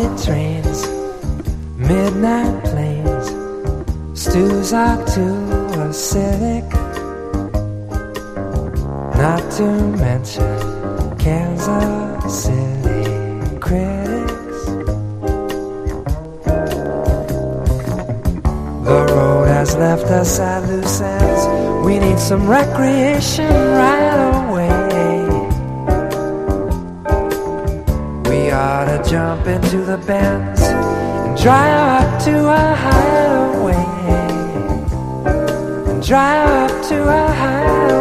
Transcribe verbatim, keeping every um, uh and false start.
trains, midnight planes, stews are too acidic, not to mention Kansas City critics. The road has left us at loose ends. We need some recreation right away. We ought to jump into the Benz and drive up to a hideaway, and drive up to a hideaway.